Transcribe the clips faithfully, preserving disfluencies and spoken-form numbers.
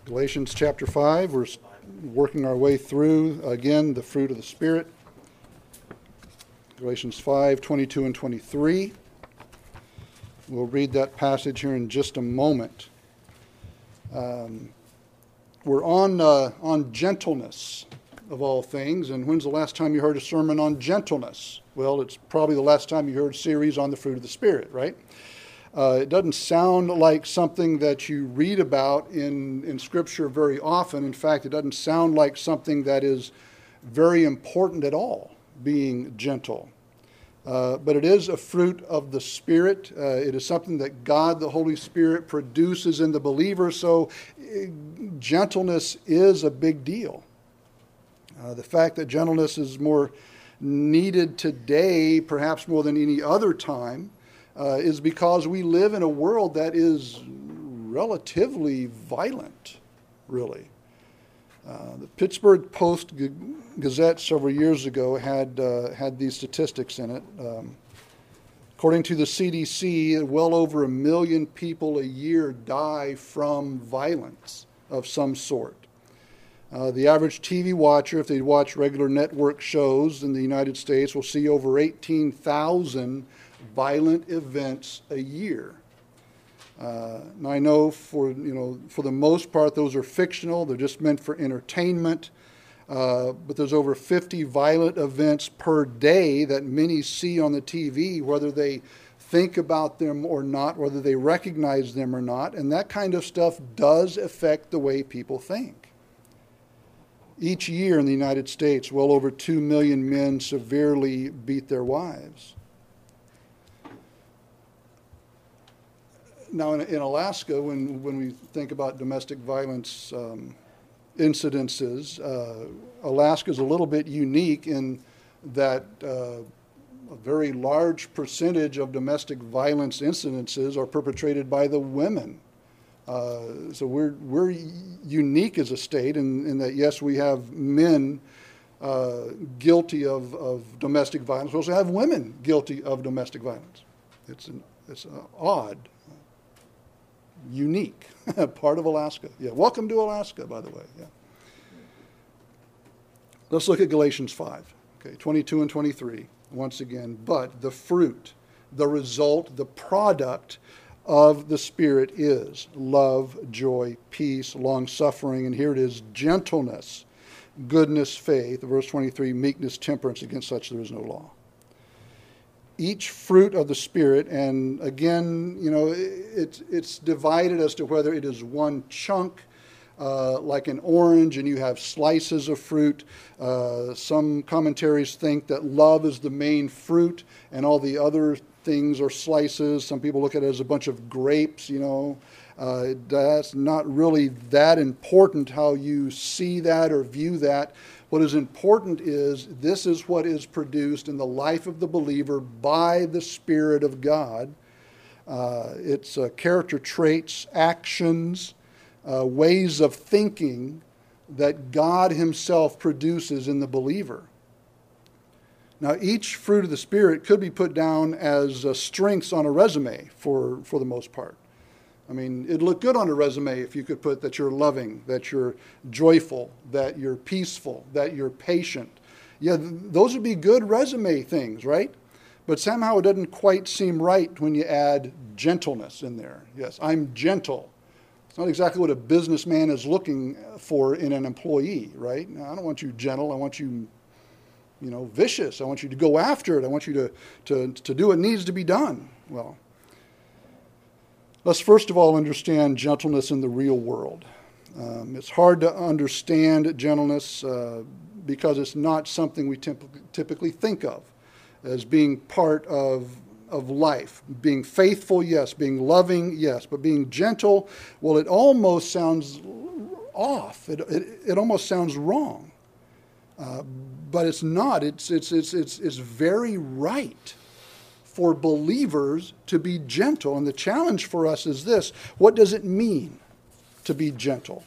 Galatians chapter five, we're working our way through, again, the fruit of the Spirit. Galatians five, twenty-two and twenty-three. We'll read that passage here in just a moment. Um, we're on, uh, on gentleness, of all things, and when's the last time you heard a sermon on gentleness? Well, it's probably the last time you heard a series on the fruit of the Spirit, right? Uh, it doesn't sound like something that you read about in, in Scripture very often. In fact, it doesn't sound like something that is very important at all, being gentle. Uh, but it is a fruit of the Spirit. Uh, it is something that God, the Holy Spirit, produces in the believer. So uh, gentleness is a big deal. Uh, the fact that gentleness is more needed today, perhaps more than any other time, Uh, is because we live in a world that is relatively violent, really. Uh, the Pittsburgh Post-Gazette several years ago had uh, had these statistics in it. Um, according to the C D C, well over a million people a year die from violence of some sort. Uh, the average T V watcher, if they watch regular network shows in the United States, will see over eighteen thousand violent events a year. Uh, and I know for you know for the most part those are fictional; they're just meant for entertainment. Uh, but there's over fifty violent events per day that many see on the T V, whether they think about them or not, whether they recognize them or not, and that kind of stuff does affect the way people think. Each year in the United States, well over two million men severely beat their wives. Now, in, in Alaska, when, when we think about domestic violence um, incidences, uh, Alaska is a little bit unique in that uh, a very large percentage of domestic violence incidences are perpetrated by the women. Uh, so we're we're unique as a state in, in that, yes, we have men uh, guilty of, of domestic violence. We also have women guilty of domestic violence. It's an, it's uh, odd. Unique part of Alaska. Yeah, welcome to Alaska, by the way. Yeah. Let's look at Galatians five, okay, twenty-two and twenty-three. Once again, but the fruit, the result, the product of the Spirit is love, joy, peace, long-suffering, and here it is, gentleness, goodness, faith. Verse twenty-three, meekness, temperance. Against such there is no law. Each fruit of the Spirit, and again, you know, it's it's divided as to whether it is one chunk, uh, like an orange, and you have slices of fruit. Uh, some commentaries think that love is the main fruit, and all the other things are slices. Some people look at it as a bunch of grapes, you know. Uh, that's not really that important how you see that or view that. What is important is this is what is produced in the life of the believer by the Spirit of God. Uh, it's uh, character traits, actions, uh, ways of thinking that God Himself produces in the believer. Now, each fruit of the Spirit could be put down as uh, strengths on a resume for, for the most part. I mean, it'd look good on a resume if you could put that you're loving, that you're joyful, that you're peaceful, that you're patient. Yeah, th- those would be good resume things, right? But somehow it doesn't quite seem right when you add gentleness in there. Yes, I'm gentle. It's not exactly what a businessman is looking for in an employee, right? Now, I don't want you gentle. I want you, you know, vicious. I want you to go after it. I want you to, to, to do what needs to be done. Well, let's first of all understand gentleness in the real world. Um, it's hard to understand gentleness uh, because it's not something we typ- typically think of as being part of, of life. Being faithful, yes. Being loving, yes. But being gentle, well, it almost sounds off. It, it, it almost sounds wrong. Uh, but it's not. It's, it's, it's, it's, it's very right for believers to be gentle. And the challenge for us is this: what does it mean to be gentle?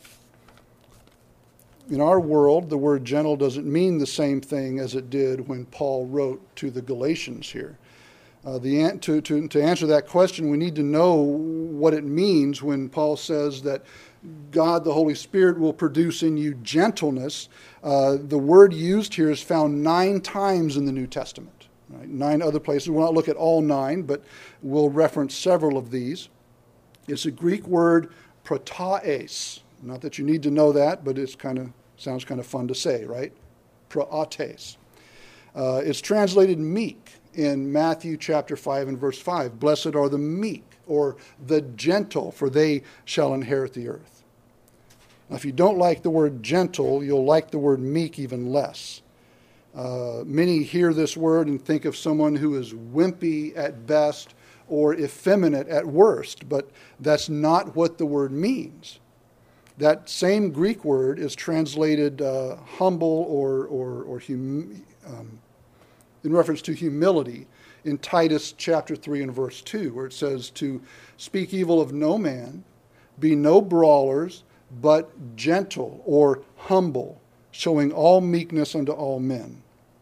In our world, the word gentle doesn't mean the same thing as it did when Paul wrote to the Galatians here. Uh, the an- to, to, to answer that question, we need to know what it means when Paul says that God, the Holy Spirit, will produce in you gentleness. Uh, the word used here is found nine times in the New Testament. Right? Nine other places. We'll not look at all nine, but we'll reference several of these. It's a Greek word, protaes. Not that you need to know that, but it's kind of sounds kind of fun to say, right? Proates. Uh, it's translated meek in Matthew chapter five and verse five. Blessed are the meek, or the gentle, for they shall inherit the earth. Now, if you don't like the word gentle, you'll like the word meek even less. Uh, many hear this word and think of someone who is wimpy at best or effeminate at worst, but that's not what the word means. That same Greek word is translated uh, humble or, or, or hum, um, in reference to humility in Titus chapter three and verse two, where it says to speak evil of no man, be no brawlers, but gentle or humble, showing all meekness unto all men.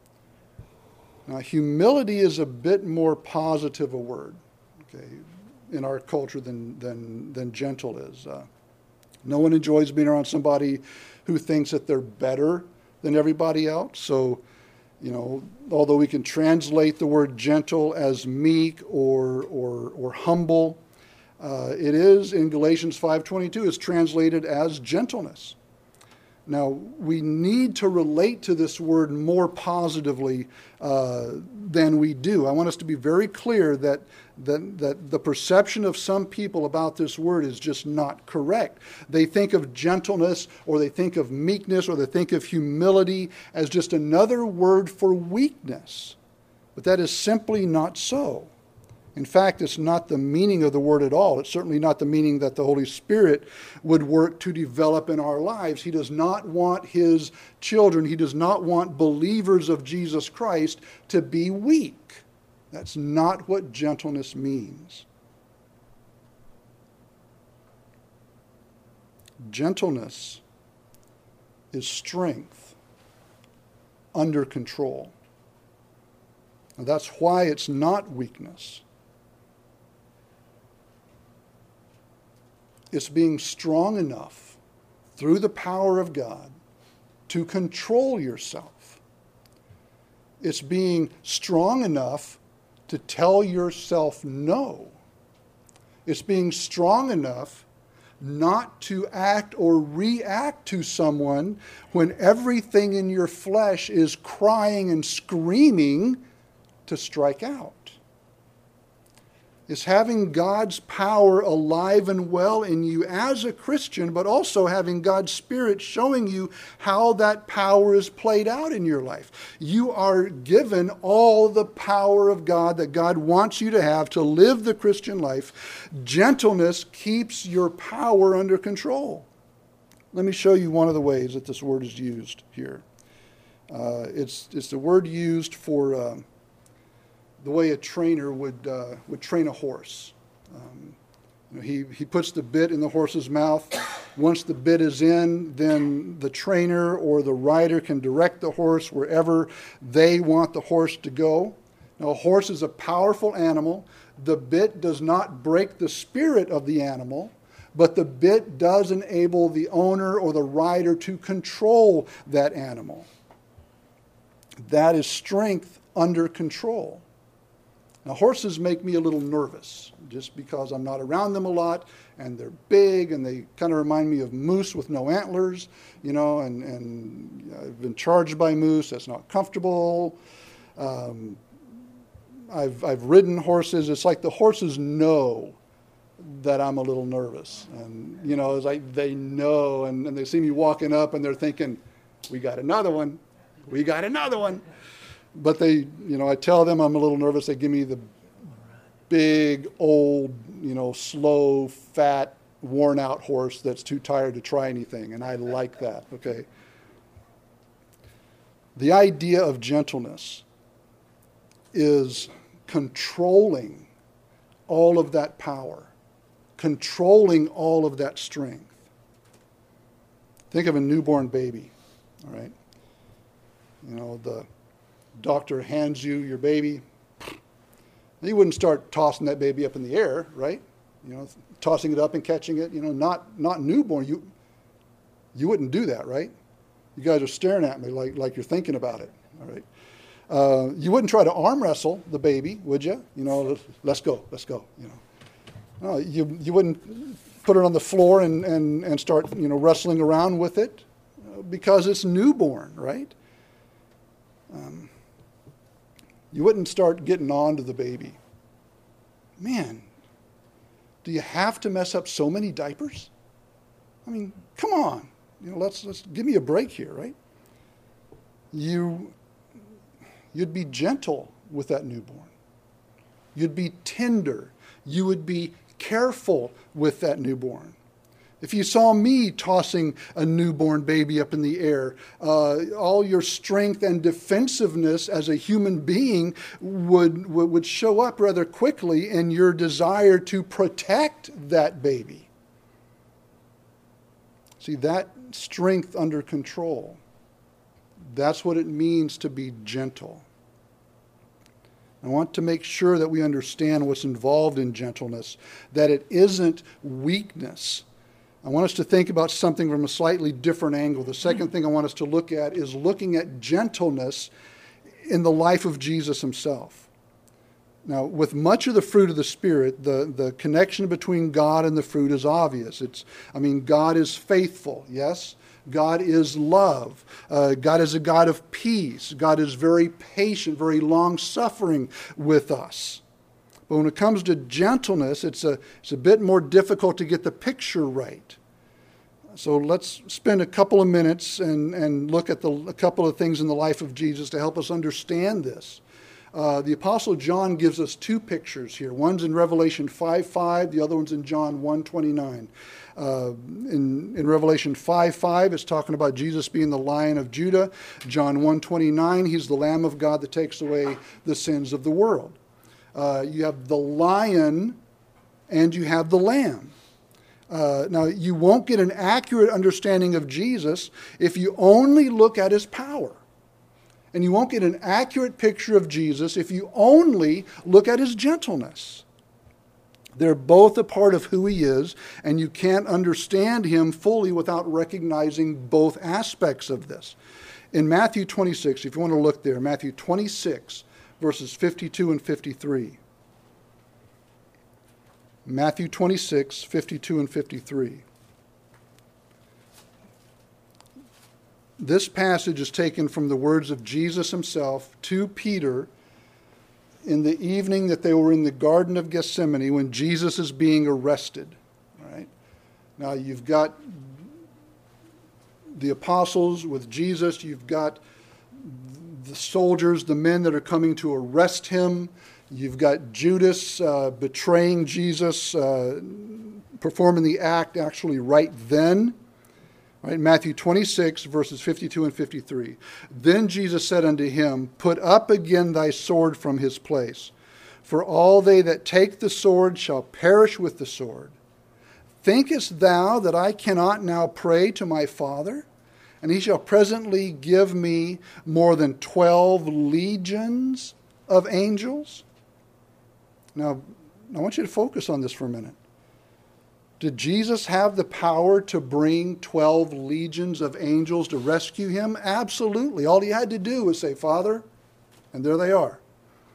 Now, humility is a bit more positive a word, okay, in our culture than than than gentle is. Uh, no one enjoys being around somebody who thinks that they're better than everybody else. So, you know, although we can translate the word gentle as meek or or or humble, Uh, it is in Galatians five twenty-two, it's translated as gentleness. Now, we need to relate to this word more positively uh, than we do. I want us to be very clear that, that, that the perception of some people about this word is just not correct. They think of gentleness, or they think of meekness, or they think of humility as just another word for weakness. But that is simply not so. In fact, it's not the meaning of the word at all. It's certainly not the meaning that the Holy Spirit would work to develop in our lives. He does not want his children, he does not want believers of Jesus Christ to be weak. That's not what gentleness means. Gentleness is strength under control. And that's why it's not weakness. It's being strong enough through the power of God to control yourself. It's being strong enough to tell yourself no. It's being strong enough not to act or react to someone when everything in your flesh is crying and screaming to strike out. It's having God's power alive and well in you as a Christian, but also having God's Spirit showing you how that power is played out in your life. You are given all the power of God that God wants you to have to live the Christian life. Gentleness keeps your power under control. Let me show you one of the ways that this word is used here. Uh, it's, it's the word used for... Uh, the way a trainer would uh, would train a horse. Um, you know, he, he puts the bit in the horse's mouth. Once the bit is in, then the trainer or the rider can direct the horse wherever they want the horse to go. Now, a horse is a powerful animal. The bit does not break the spirit of the animal, but the bit does enable the owner or the rider to control that animal. That is strength under control. Now, horses make me a little nervous just because I'm not around them a lot, and they're big, and they kind of remind me of moose with no antlers, you know, and, and I've been charged by moose. That's not comfortable. Um, I've, I've ridden horses. It's like the horses know that I'm a little nervous. And, you know, it's like they know, and, and they see me walking up, and they're thinking, we got another one. We got another one. But they, you know, I tell them I'm a little nervous. They give me the big, old, you know, slow, fat, worn-out horse that's too tired to try anything, and I like that, okay? The idea of gentleness is controlling all of that power, controlling all of that strength. Think of a newborn baby, all right? You know, the doctor hands you your baby, You wouldn't start tossing that baby up in the air, right? You know, tossing it up and catching it. You know, not not newborn. You you wouldn't do that, right? You guys are staring at me like like you're thinking about it. All right. Uh, you wouldn't try to arm wrestle the baby, would you? You know, let's go, let's go. You know, no, you you wouldn't put it on the floor and and and start you know wrestling around with it because it's newborn, right? Um, you wouldn't start getting on to the baby. Man, do you have to mess up so many diapers? I mean, come on. You know, let's let's give me a break here, right? You you'd be gentle with that newborn. You'd be tender. You would be careful with that newborn. If you saw me tossing a newborn baby up in the air, uh, all your strength and defensiveness as a human being would, would show up rather quickly in your desire to protect that baby. See, that strength under control, that's what it means to be gentle. I want to make sure that we understand what's involved in gentleness, that it isn't weakness. I want us to think about something from a slightly different angle. The second thing I want us to look at is looking at gentleness in the life of Jesus himself. Now, with much of the fruit of the Spirit, the, the connection between God and the fruit is obvious. It's, I mean, God is faithful, yes? God is love. Uh, God is a God of peace. God is very patient, very long-suffering with us. But when it comes to gentleness, it's a, it's a bit more difficult to get the picture right. So let's spend a couple of minutes and, and look at the, a couple of things in the life of Jesus to help us understand this. Uh, the Apostle John gives us two pictures here. One's in Revelation five five, the other one's in John one twenty-nine. Uh, in, in Revelation five five, it's talking about Jesus being the Lion of Judah. John one twenty-nine, he's the Lamb of God that takes away the sins of the world. Uh, you have the lion and you have the lamb. Uh, now, you won't get an accurate understanding of Jesus if you only look at his power. And you won't get an accurate picture of Jesus if you only look at his gentleness. They're both a part of who he is, and you can't understand him fully without recognizing both aspects of this. In Matthew twenty-six, if you want to look there, Matthew twenty-six, verses fifty-two and fifty-three. Matthew twenty-six, fifty-two and fifty-three. This passage is taken from the words of Jesus himself to Peter in the evening that they were in the Garden of Gethsemane when Jesus is being arrested. All right? Now you've got the apostles with Jesus. You've got the soldiers, the men that are coming to arrest him. You've got Judas uh, betraying Jesus, uh, performing the act actually right then. Right, Matthew twenty-six, verses fifty-two and fifty-three. Then Jesus said unto him, Put up again thy sword from his place. For all they that take the sword shall perish with the sword. Thinkest thou that I cannot now pray to my Father, and he shall presently give me more than twelve legions of angels? Now, I want you to focus on this for a minute. Did Jesus have the power to bring twelve legions of angels to rescue him? Absolutely. All he had to do was say, Father, and there they are.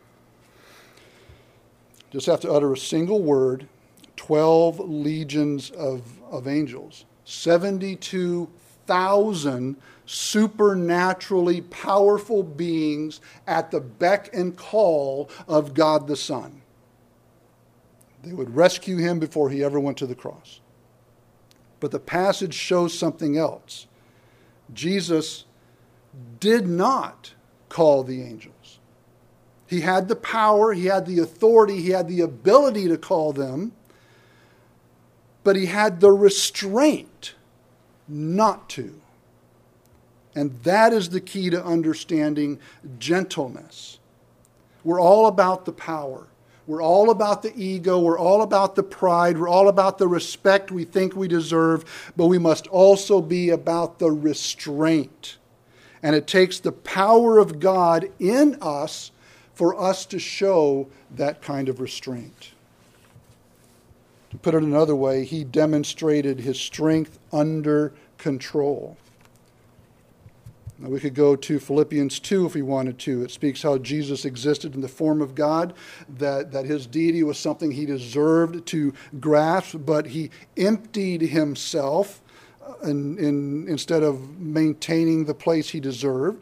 Just have to utter a single word, twelve legions of, of angels. seventy-two thousand supernaturally powerful beings at the beck and call of God the Son. They would rescue him before he ever went to the cross. But the passage shows something else. Jesus did not call the angels. He had the power, he had the authority, he had the ability to call them, but he had the restraint not to. And that is the key to understanding gentleness. We're all about the power. We're all about the ego. We're all about the pride. We're all about the respect we think we deserve. But we must also be about the restraint. And it takes the power of God in us for us to show that kind of restraint. To put it another way, he demonstrated his strength under control. Now we could go to Philippians two if we wanted to. It speaks how Jesus existed in the form of God, that, that his deity was something he deserved to grasp, but he emptied himself in, in, instead of maintaining the place he deserved.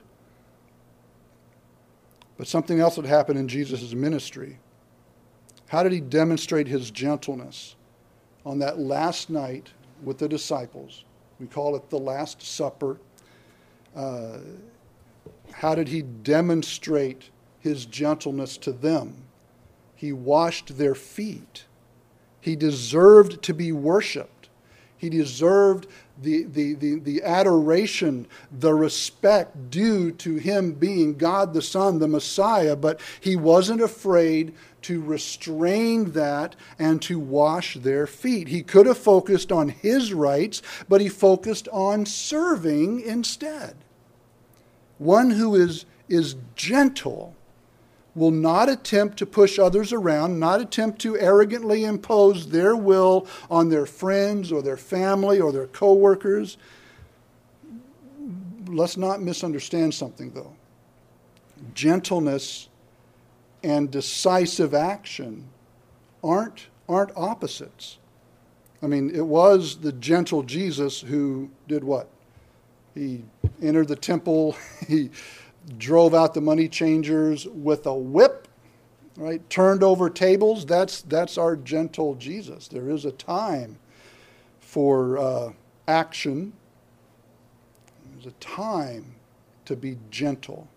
But something else had happened in Jesus' ministry. How did he demonstrate his gentleness on that last night with the disciples? We call it the Last Supper. Uh, how did he demonstrate his gentleness to them? He washed their feet. He deserved to be worshipped. He deserved the, the, the, the adoration, the respect due to him being God the Son, the Messiah, but he wasn't afraid to restrain that and to wash their feet. He could have focused on his rights, but he focused on serving instead. One who is, is gentle will not attempt to push others around, not attempt to arrogantly impose their will on their friends or their family or their co-workers. Let's not misunderstand something, though. Gentleness and decisive action aren't, aren't opposites. I mean, it was the gentle Jesus who did what? He entered the temple, he drove out the money changers with a whip, right? Turned over tables. That's that's our gentle Jesus. There is a time for uh, action. There's a time to be gentle.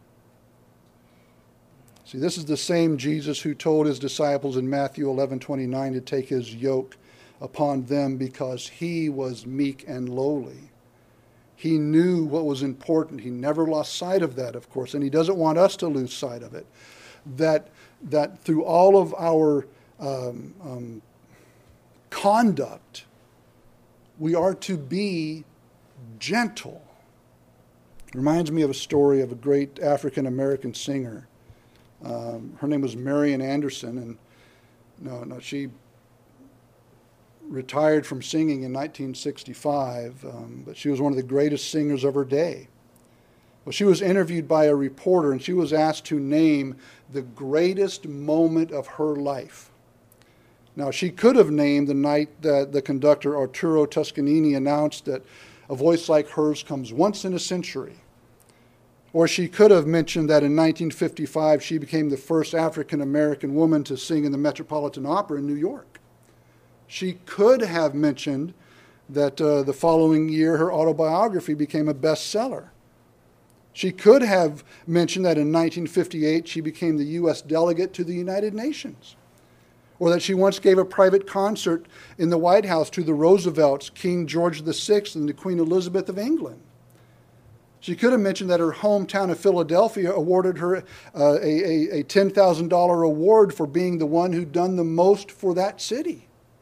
See, this is the same Jesus who told his disciples in Matthew eleven twenty-nine to take his yoke upon them because he was meek and lowly. He knew what was important. He never lost sight of that, of course, and he doesn't want us to lose sight of it. That, that through all of our um, um, conduct, we are to be gentle. It reminds me of a story of a great African-American singer. Um, her name was Marian Anderson, and no, no, she retired from singing in nineteen sixty-five, um, but she was one of the greatest singers of her day. Well, she was interviewed by a reporter, and she was asked to name the greatest moment of her life. Now, she could have named the night that the conductor Arturo Toscanini announced that a voice like hers comes once in a century. Or she could have mentioned that in nineteen fifty-five she became the first African-American woman to sing in the Metropolitan Opera in New York. She could have mentioned that uh, the following year her autobiography became a bestseller. She could have mentioned that in nineteen fifty-eight she became the U S delegate to the United Nations. Or that she once gave a private concert in the White House to the Roosevelts, King George the Sixth, and the Queen Elizabeth of England. She could have mentioned that her hometown of Philadelphia awarded her uh, a, a, a ten thousand dollars award for being the one who'd done the most for that city.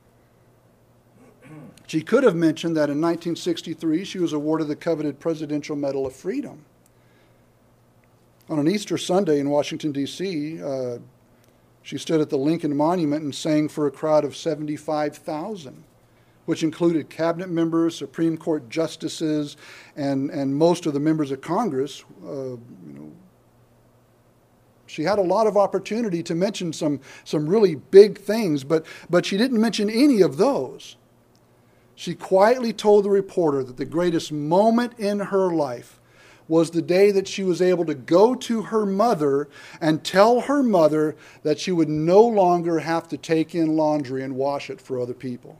She could have mentioned that in nineteen sixty-three she was awarded the coveted Presidential Medal of Freedom. On an Easter Sunday in Washington, D C, uh, she stood at the Lincoln Monument and sang for a crowd of seventy-five thousand, which included cabinet members, Supreme Court justices, and, and most of the members of Congress. Uh, you know, she had a lot of opportunity to mention some, some really big things, but, but she didn't mention any of those. She quietly told the reporter that the greatest moment in her life was the day that she was able to go to her mother and tell her mother that she would no longer have to take in laundry and wash it for other people.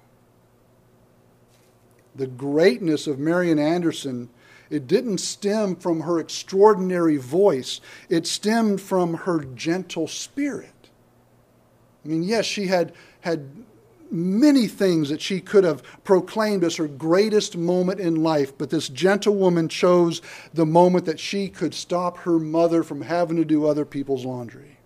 The greatness of Marian Anderson, it didn't stem from her extraordinary voice. It stemmed from her gentle spirit. I mean, yes, she had had many things that she could have proclaimed as her greatest moment in life, but this gentlewoman chose the moment that she could stop her mother from having to do other people's laundry.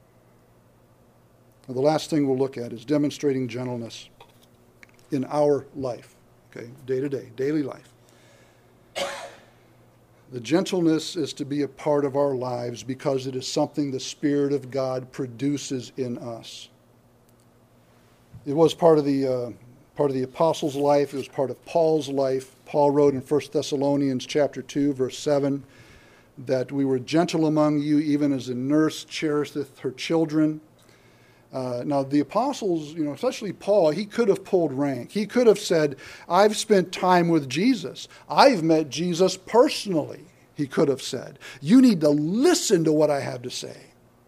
Now, the last thing we'll look at is demonstrating gentleness in our life, okay, day to day, daily life. The gentleness is to be a part of our lives because it is something the Spirit of God produces in us. It was part of the uh, part of the apostles' life. It was part of Paul's life. Paul wrote in First Thessalonians chapter two, verse seven, that we were gentle among you, even as a nurse cherisheth her children. Uh, now, the apostles, you know, especially Paul, he could have pulled rank. He could have said, I've spent time with Jesus. I've met Jesus personally, he could have said. You need to listen to what I have to say.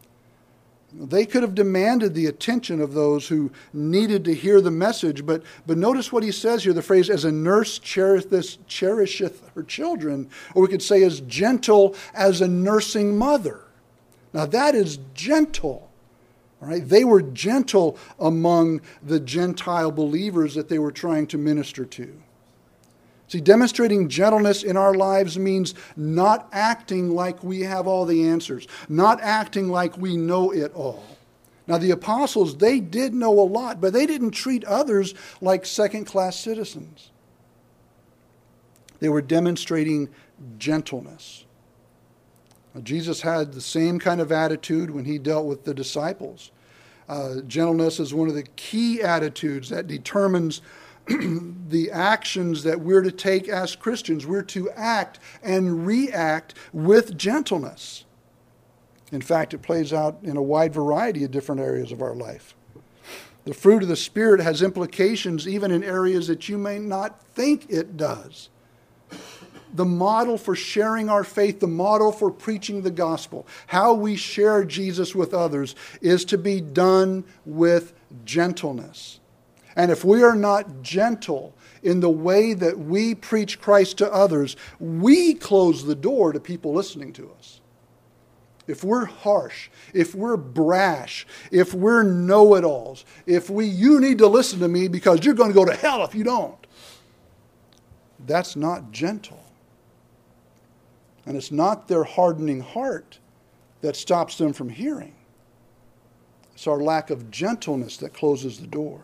They could have demanded the attention of those who needed to hear the message, but, but notice what he says here, the phrase, as a nurse cherisheth, cherisheth her children, or we could say as gentle as a nursing mother. Now, that is gentle. All right? They were gentle among the Gentile believers that they were trying to minister to. See, demonstrating gentleness in our lives means not acting like we have all the answers, not acting like we know it all. Now, the apostles, they did know a lot, but they didn't treat others like second-class citizens. They were demonstrating gentleness. Jesus had the same kind of attitude when he dealt with the disciples. Uh, gentleness is one of the key attitudes that determines the actions that we're to take as Christians. We're to act and react with gentleness. In fact, it plays out in a wide variety of different areas of our life. The fruit of the Spirit has implications even in areas that you may not think it does. The model for sharing our faith, the model for preaching the gospel, how we share Jesus with others is to be done with gentleness. And if we are not gentle in the way that we preach Christ to others, we close the door to people listening to us. If we're harsh, if we're brash, if we're know-it-alls, if we, you need to listen to me because you're going to go to hell if you don't, that's not gentle. And it's not their hardening heart that stops them from hearing. It's our lack of gentleness that closes the door.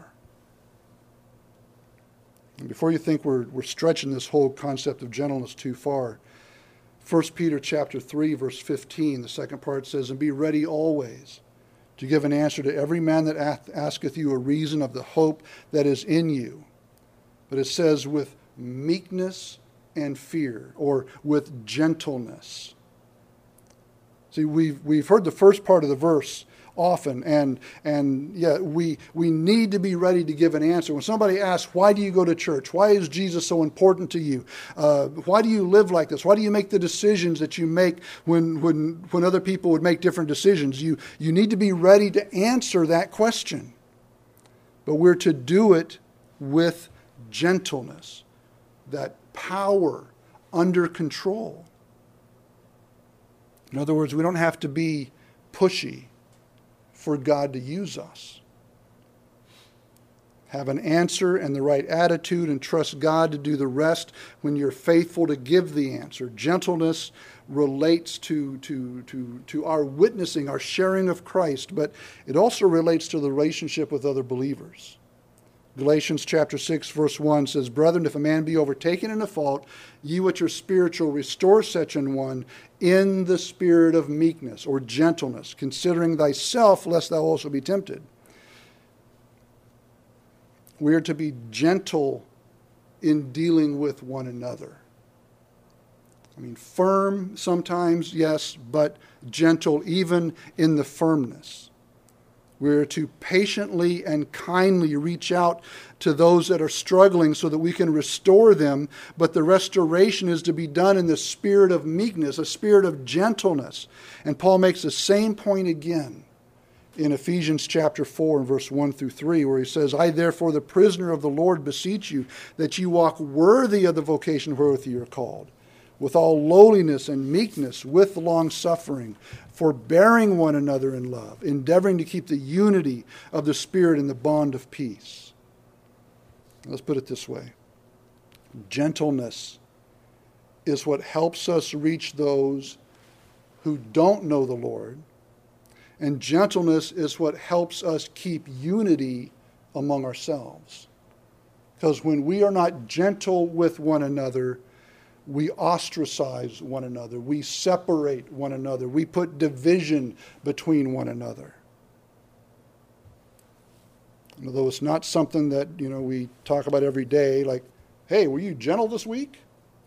And before you think we're, we're stretching this whole concept of gentleness too far, First Peter chapter three, verse fifteen, the second part says, and be ready always to give an answer to every man that asketh you a reason of the hope that is in you. But it says with meekness and fear, or with gentleness. See, we've we've heard the first part of the verse often, and and yeah, we we need to be ready to give an answer. When somebody asks, why do you go to church? Why is Jesus so important to you? Uh, why do you live like this? Why do you make the decisions that you make when when when other people would make different decisions? You you need to be ready to answer that question. But we're to do it with gentleness, that power under control. In other words, we don't have to be pushy for God to use us. Have an answer and the right attitude and trust God to do the rest when you're faithful to give the answer. Gentleness relates to, to, to, to our witnessing, our sharing of Christ, but it also relates to the relationship with other believers. Galatians chapter six, verse one says, brethren, if a man be overtaken in a fault, ye which are spiritual, restore such an one in the spirit of meekness or gentleness, considering thyself, lest thou also be tempted. We are to be gentle in dealing with one another. I mean, firm sometimes, yes, but gentle even in the firmness. We're to patiently and kindly reach out to those that are struggling so that we can restore them. But the restoration is to be done in the spirit of meekness, a spirit of gentleness. And Paul makes the same point again in Ephesians chapter four and verse one through three, where he says, I therefore, the prisoner of the Lord, beseech you that you walk worthy of the vocation wherewith you are called, with all lowliness and meekness, with long-suffering, forbearing one another in love, endeavoring to keep the unity of the Spirit in the bond of peace. Let's put it this way. Gentleness is what helps us reach those who don't know the Lord, and gentleness is what helps us keep unity among ourselves. Because when we are not gentle with one another, We ostracize one another. We separate one another. We put division between one another. Although it's not something that, you know, we talk about every day, like, hey, were you gentle this week?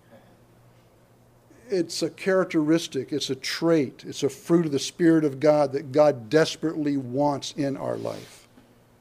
It's a characteristic, it's a trait, it's a fruit of the Spirit of God that God desperately wants in our life.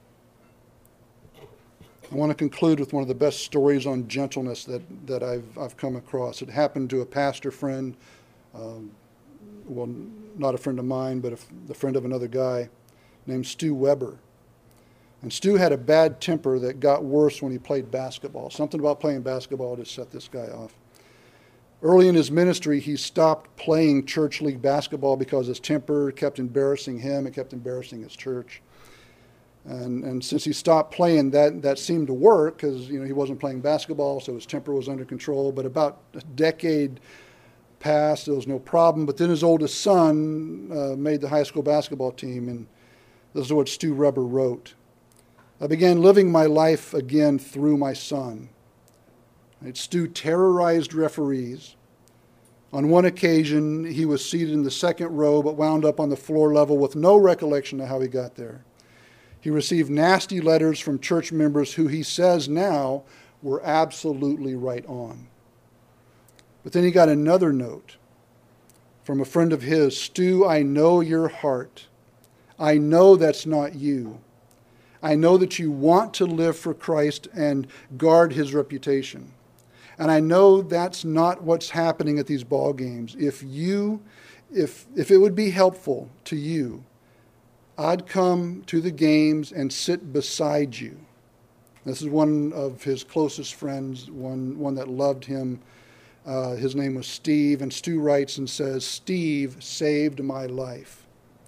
I want to conclude with one of the best stories on gentleness that, that I've, I've come across. It happened to a pastor friend, um, well, not a friend of mine, but a, the friend of another guy named Stu Weber. And Stu had a bad temper that got worse when he played basketball. Something about playing basketball just set this guy off. Early in his ministry, he stopped playing church league basketball because his temper kept embarrassing him. It kept embarrassing his church. And, and since he stopped playing, that, that seemed to work because, you know, he wasn't playing basketball, so his temper was under control. But about a decade passed, there was no problem. But then his oldest son uh, made the high school basketball team, and this is what Stu Weber wrote. I began living my life again through my son. Right? Stu terrorized referees. On one occasion, he was seated in the second row but wound up on the floor level with no recollection of how he got there. He received nasty letters from church members who he says now were absolutely right on. But then he got another note from a friend of his. Stu, I know your heart. I know that's not you. I know that you want to live for Christ and guard his reputation. And I know that's not what's happening at these ball games. If you, if, if it would be helpful to you, I'd come to the games and sit beside you. This is one of his closest friends, one, one that loved him. Uh, his name was Steve, and Stu writes and says, Steve saved my life.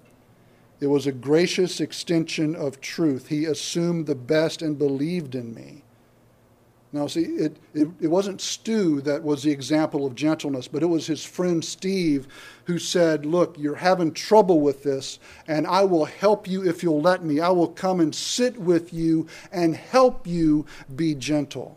It was a gracious extension of truth. He assumed the best and believed in me. Now, see, it, it, it wasn't Stu that was the example of gentleness, but it was his friend Steve who said, look, you're having trouble with this, and I will help you if you'll let me. I will come and sit with you and help you be gentle.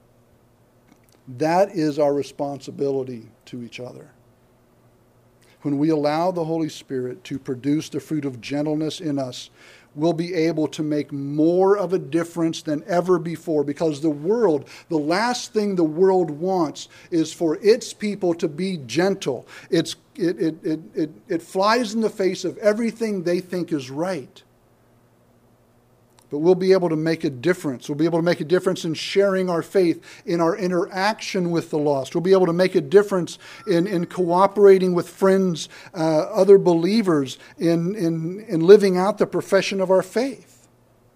That is our responsibility to each other. When we allow the Holy Spirit to produce the fruit of gentleness in us, we'll be able to make more of a difference than ever before, because the world, the last thing the world wants is for its people to be gentle. It's, it, it, it, it, it flies in the face of everything they think is right. But we'll be able to make a difference. We'll be able to make a difference in sharing our faith, in our interaction with the lost. We'll be able to make a difference in, in cooperating with friends, uh, other believers, in, in, in living out the profession of our faith.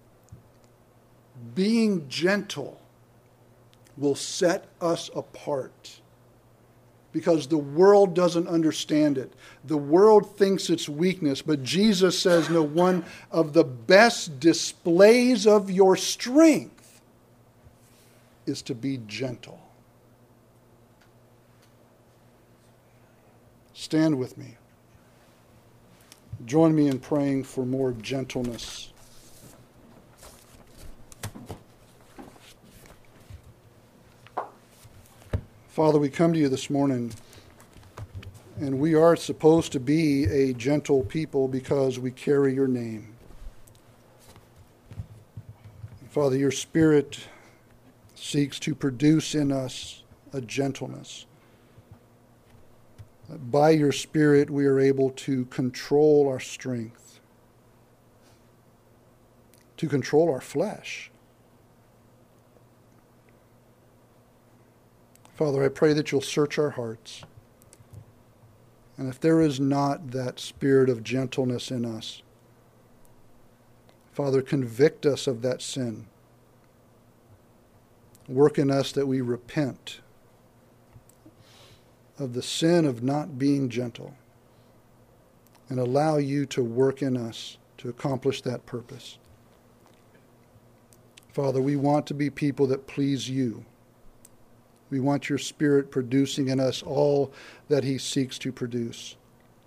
Being gentle will set us apart, because the world doesn't understand it. The world thinks it's weakness, but Jesus says, no, one of the best displays of your strength is to be gentle. Stand with me. Join me in praying for more gentleness. Father, we come to you this morning, and we are supposed to be a gentle people because we carry your name. Father, your Spirit seeks to produce in us a gentleness. By your Spirit, we are able to control our strength, to control our flesh. Father, I pray that you'll search our hearts. And if there is not that spirit of gentleness in us, Father, convict us of that sin. Work in us that we repent of the sin of not being gentle, and allow you to work in us to accomplish that purpose. Father, we want to be people that please you. We want your Spirit producing in us all that he seeks to produce.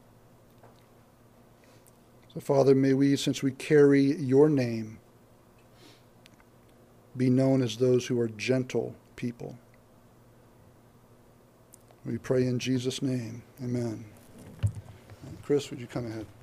So, Father, may we, since we carry your name, be known as those who are gentle people. We pray in Jesus' name. Amen. Chris, would you come ahead?